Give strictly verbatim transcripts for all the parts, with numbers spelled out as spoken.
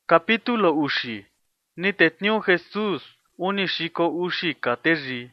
Capítulo ushi. Ni tetniu Jesús uni shiko ushi kateri.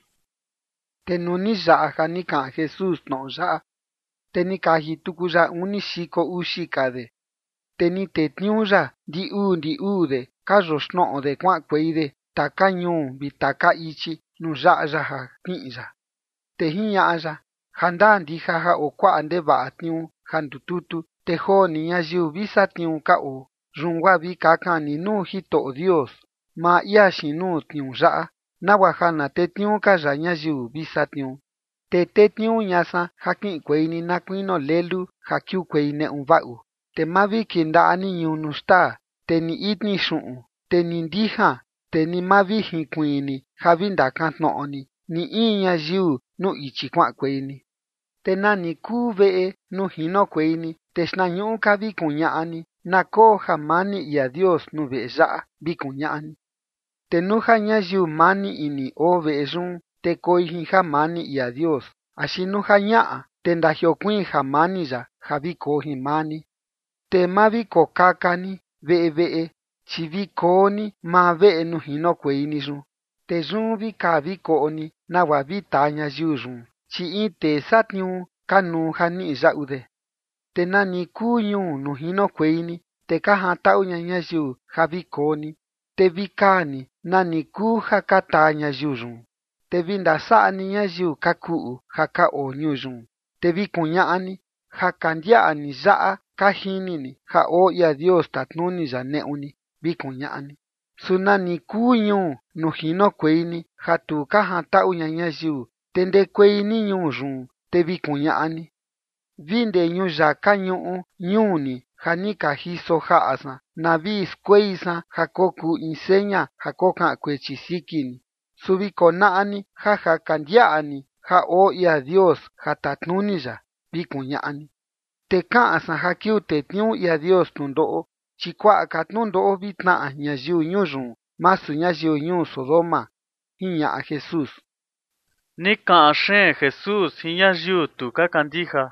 Te nuni ya'a ja ni ka'an Jesús tno'o ya'a, te ni kaji tuku ya uni xiko uxi ka de. Te ni tetniuu ya ndi uu ndi uu de ka yoxno'o de kua'ankuei de taka ñuu vi taka ichi nuu ya'a ya ja ki'in ya. Te jiña'a ya: Jandaa ndija ja oo kua'a ndeva'a tniuu ja ndututu, te joo ni ñayiu vi satniuu ka oo. Yun guaa vi kakani nuu Jito'o Dios, maa ia xinuu tniuu ya'a, nagua ja na tetniuu ka ya ñayiu vi satniuu. Te tetniuu ñasa ja ki'inkuei ni na kuino lelu ja kiukuei ne'u va'u. Te ma vi kinda'a ni ñunu staa, te ni itni xu'un, te ni ndijan, te ni ma vi jinkuiin ni ja vi ndakantno'o ni ni in ñayiu nuu ichi kua'ankuei ni. Te nani kuu ve'e nuu jinokuei ni, te xinañu'u ka vi kuña'a ni: Na koo jamani ia Dios nuu ve'e ya'a, vi kuña'a ni. Te nuu ja ñayiu mani ini oo ve'e yun, te koi jin jamani ia Dios, axi nuu ja ña'a, te ndajiokuiin jamani ya ja vi koo jin maa ni. Te ma vi kokaka ni ve'e ve'e, chi vi koo ni maa ve'e nuu jinokuei ni yun. Te yun vi kaa vi ko'o ni nagua vi taa ñayiu yun, chi in tee satniuu kanuu ja ni'i ya'u de. Te nani kuu ñuu nuu jinokuei ni, te ka janta'u ña ñayiu ja vi koo ni, te vi kaa ni nani kuu ja ka taa ñayiu yun. Te vi ndasa'a ni ñayiu ka ku'u ja ka oo ñuu yun, te vi kuña'a ni: Ja kandia'a ni ya'a ka jini ni ja oo ia Dios tatnuni ya ne'u ni, vi kuña'a ni. Su nani kuu ñuu nuu jinokuei ni ja tu ka janta'u ña ñayiu, te ndekuei ni ñuu yun, te vi kuña'a ni: Vi ndee ñuyaka ñu'u ñuu ni ja ni ka jiso ja'a san, na vi skuei san ja ko kuu in seña ja ko ka'an kuechi siki ni. Su vi kona'a ni ja ja kandia'a ni ja oo ia Dios ja tatnuni ya, vi kuña'a ni. Te ka'an san ja kiu tetniuu ia Dios tnundo'o, chi kua'a ka tnundo'o vi tna'a ñayiu ñuu yun, masu ñayiu ñuu Sodoma, jiña'a Jesús. Ni ka'an xeen Jesús jin ñayiu tu ka kandija.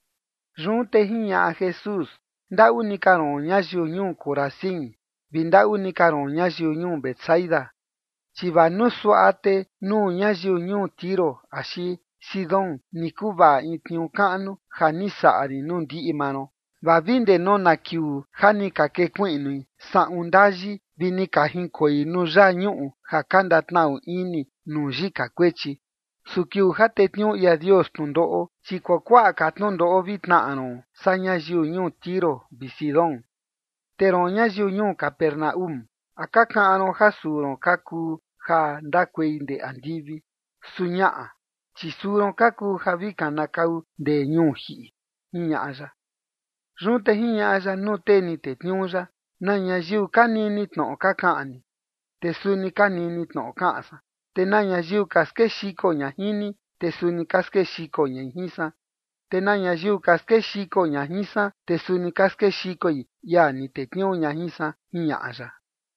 Yun te jiña'a Jesús: Nda'u ni ka roon ñayiu ñuu Corazín, vi nda'u ni ka roon ñayiu ñuu Betsaida. Chi va nuu sua'a te nuu ñayiu ñuu Tiro axi Sidón ni kuvaa in tniuu ka'nu ja ni sa'a ri nuu ndi'i maa ron. Va vi ndee nona kiuu ja ni ka kekui'nui sa'un ndayi vi ni ka jinkoi nuu yaa ñu'u ja ka ndatna'u ini nuu yika kuechi. Su kiuu ja tetniuu ia Dios tnundo'o, chi kuakua'a ka tnundo'o vi tna'a ron sa ñayiu ñuu Tiro vi Sidón. Te roon ñayiu ñuu Capernaum, ¿a ka ka'an ron ja suu ron ka kuu ja ndakuei ndee andivi? Su ña'a, chi suu ron ka kuu ja vi kanakau ndee ñuu ji'i, jiña'a ya. Yun te jiña'a ya nuu tee ni tetniuu ya: Na ñayiu ka nini tno'o ka ka'an ni, te suni ka nini tno'o ka'an san. Te na ñayiu ka skexiko ña jin ni, te suni ka skexiko ñai jin san. Te na ñayiu ka skexiko ña jin san, te suni ka skexikoi ia ni tetniuu ña jin san, jiña'a ya.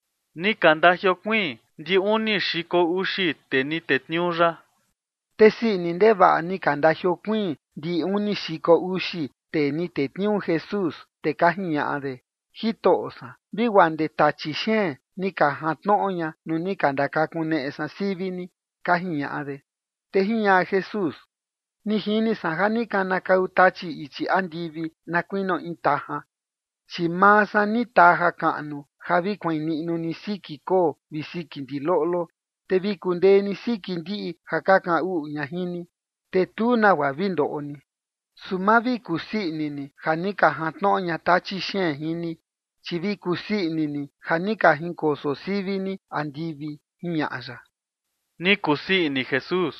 Ni ka ndajiokuiin ndi uni shiko uxi te ni tetniuu ya. Te sii ni ndeva'a ni ka ndajiokuiin ndi uni xiko uxi te ni tetniuu Jesús, te ka jiña'a de: Jito'o san, vi guaa ndee tachi xeen ni ka jantno'o ña nuu ni ka ndakakune'e san sivi ni, ka jiña'a de. Te jiña'a Jesús: Ni jini san ja ni kanakau tachi ichi andivi na kuino in tajan. Chi maa san ni taa jaka'nu ja vi kuein ni'nu ni siki koo vi siki ndilo'lo, te vi kundee ni siki ndi'i ja ka ka'an u'u ña jin ni, te tu nagua vi ndo'o ni. Su ma vi kusii ini ni ja ni ka jantno'o ña tachi xeen jin ni, chi vi kusii ini ni ja ni ka jinkoso sivi ni andivi, jiña'a ya. Ni kusii ini Jesús.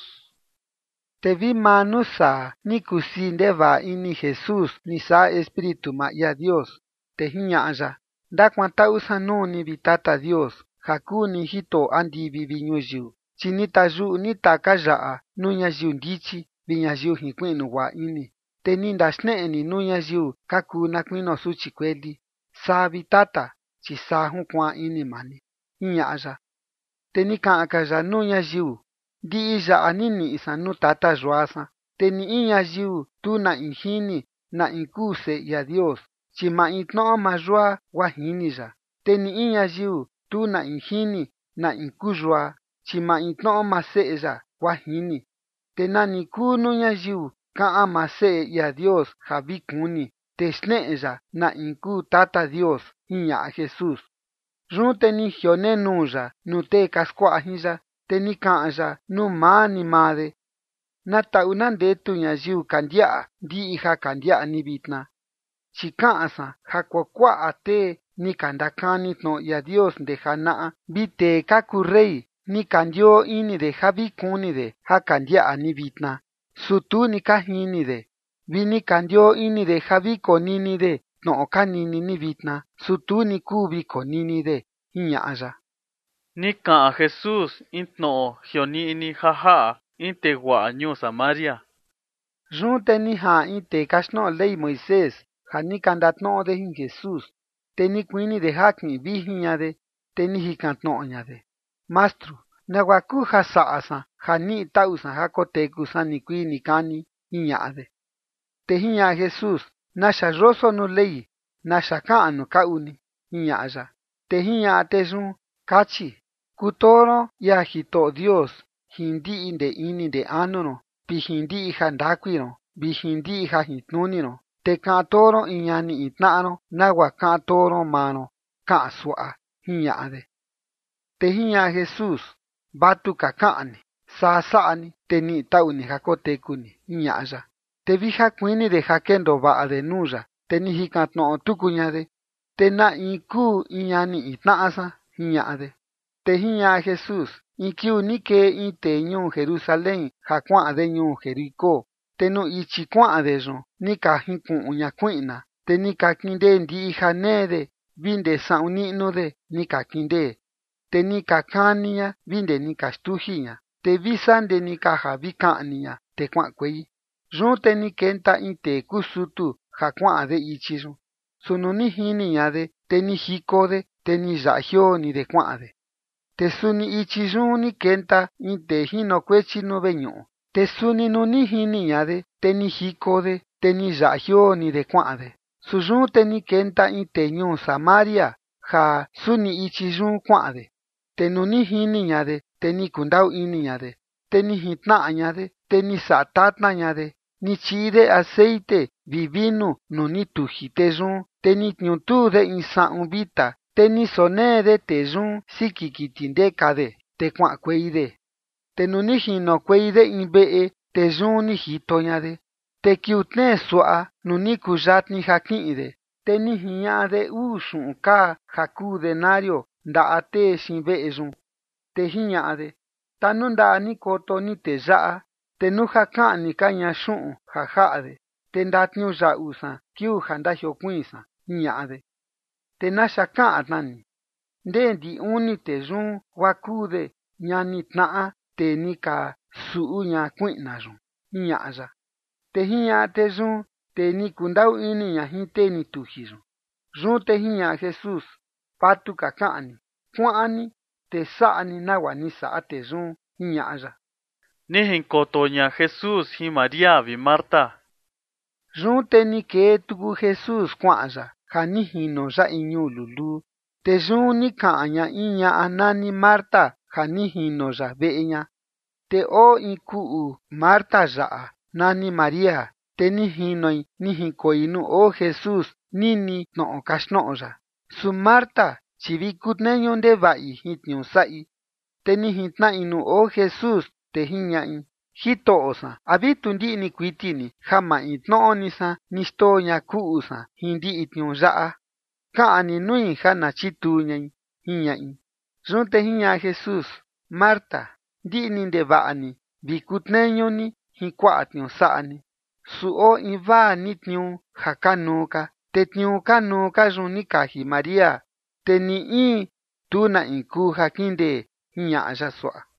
Te vi maa nuu saa ni kusii ndeva'a ini Jesús ni sa'a Espíritu maa ia Dios, te jiña'a ya: Ndakuanta'u san nuu ni, vi Tata Dios, ja kuu ni Jito'o andivi vi ñuyiu, chi ni tayu'u ni taka ya'a nuu ñayiu ndityi vi ñayiu jinkui'nu gua'a ini, te ni ndaxne'e ni nuu ñayiu ka kuu na kuino suchi kueli. Saa vi Tata, chi saa junkuaan ini maa ni, jiña'a ya. Te ni ka'an ka ya nuu ñayiu: Ndi'i ya'a ni ni'i san nuu tata yua san, te ni in ñayiu tu na in jini na in kuu Se'e ia Dios, chi maintno'o maa yua gua jini ya. te ni in ñayiu tu na in jini na in kuu yua, chi maa in tno'o maa se'e ya kua jini. Te nani kuu nu ñayiu ka'an maa se'e ia Dios ja vi kuni, te xne'e ya na in kuu Tata Dios ―jiña'a Jesús. Yun te ni jionenuu ya nuu tee ka skua'a jin ya, te ni ka'an ya nuu maa ni maa de: ―Na ta'u na ndetu ñayiu kandia'a ndi'i ja kandia'a ni vitna. Chi ka'an san ja kuakua'a tee ni ka ndakani tno'o ia Dios ndee jana'a vi tee ka kuu rey ni ka ndioo ini de ja vi kuni de ja kandia'a ni vitna, su tu ni ka jini de. Vi ni ka ndioo ini de ja vi konini de tno'o ka nini ni vitna, su tu ni kuu vi konini de ―jiña'a ya. Ni ka'an Jesús in tno'o jioni'ni ja ja'a in tee wa'a ñuu Samaria. Yun te ni ja'a in tee kaxtno'o ley Moisés ja ni ka ndatno'o de jin Jesús, te ni kuini de ja ki'in vijin ña de, te ni jikan tno'o ña de: ―Mastru, ¿nagua kuu ja sa'a san ja ni'i ta'u san ja koteku san nikuii nikani? ―jiña'a de. Te jiña'a Jesús: ―¿Naxa yoso nuu ley? ¿Naxa ka'an nuu ka uni? ―jiña'a ya. Te jiña'a tee yun: ―Kachi: Kutoo ron ia Jito'o Dios jin ndi'i ndee ini ndee anu ron, vi jin ndi'i ja ndakui ron, vi jin ndi'i ja jitnuni ron, te ka'an too ron in ñani in tna'a ron nagua ka'an too ron maa ron. Ka'an sua'a ―jiña'a de. Te jiña'a Jesús: ―Vatuka ka'an ni, saa sa'a ni, te ni'i ta'u ni ja koteku ni ―jiña'a ya. Te vija kuini de ja kendoo va'a de nuu ya, te ni jikan tno'o tuku ña de: ―¿Te na in kuu in ñani in tna'a san? ―jiña'a de. Te jiña'a Jesús: ―In kiu ni kee in tee ñuu Jerusalén ja kua'an de ñuu Jericó. Te nuu ichi kua'an de yun ni ka jinku'un ña kui'na, te ni ka kindee ndi'i ja nee de vi ndee sa'un ni'nu de ni ka kindee. Te ni ka kani ña vi ndee ni ka xtuji ña, te visa ndee ni ka ja vi ka'ni ña, te kua'ankuei. Yun te ni kenta in tee kuu sutu ja kua'an de ichi yun. Su nuu ni jini ña de, te ni jiko de, te ni ya'a jioo ni de kua'an de. Te suni ichi yun ni kenta in tee jinokuechi nuu veñu'u, te suni nuu ni jini ña de, te ni jiko de, te ni ya'a jioo ni de kua'an de. Su yun te ni kenta in tee ñuu Samaria ja suni ichi yun kua'an de. Te nuu ni jini ña de, te ni kundau ini ña de, te ni jitna'a ña de, te ni sa'a tatna ña de, ni chi'i de aceite vi vinu nuu ni tuji tee yun, te ni tniutuu de in sa'un vita, te ni sonee de tee yun siki kiti ndeka de, te kua'ankuei de. Te nuu ni jinokuei de in ve'e, te yun ni jito ña de. Te kiu tnee sua'a nuu ni kuyatni ja ki'in de, te ni jiña'a de uu xu'un kaa ja kuu denario nda'a tee xin ve'e yun. Te jiña'a de: ―Tanunda'a ni koto ni tee ya'a, te nuu ja ka'ni ka ña xu'un ja ja'a de, te ndatniuya'u san kiu ja ndajiokuiin san ―jiña'a de. Te naxa ka'an tna ni: ¿Ndee ndi uni tee yun gua kuu de ñani tna'a tee ni ka su'u ña kui'na yun? ―jiña'a ya. Te jiña'a tee yun tee ni kundau ini ña jin tee ni tuji yun. Yun te jiña'a Jesús: ―Vatuka ka'an ni, kua'an ni, te sa'a ni nagua ni sa'a tee yun ―jiña'a ya. Ni jinkoto ña Jesús jin María vi Marta. Yun te ni kee tuku Jesús kua'an ya ja ni jino ya in ñuu lulu. Te yun ni ka'an ña in ña'a nani Marta ja ni jino ya ve'e ña. Te oo in ku'u Marta ya'a nani María, te ni jinoi ni jinkoi nuu oo Jesús nini tno'o kaxtno'o ya. Su Marta chi vi kutneñu ndeva'i jin tniu sa'i. Te ni jitna'i nuu oo Jesús, te jiña'i: ―Jito'o san, ¿a vitu ndi'ni kuiti ni ja ma'i tno'o ni san ni xtoo ña ku'u san jin ndi'i tniu ya'a? Ka'an ni nui ja na chituu ñai ―jiña'i. Yun te jiña'a Jesús: ―Marta, ndi'ni ndeva'a ni vi kutneñu ni jin kua'a tniu sa'a ni. Su oo invaa ni tniu ja kanuu ka, te tniu kanuu ka yun ni kaji María, te ni in tu na in kuu ja kindee ―jiña'a ya sua'a.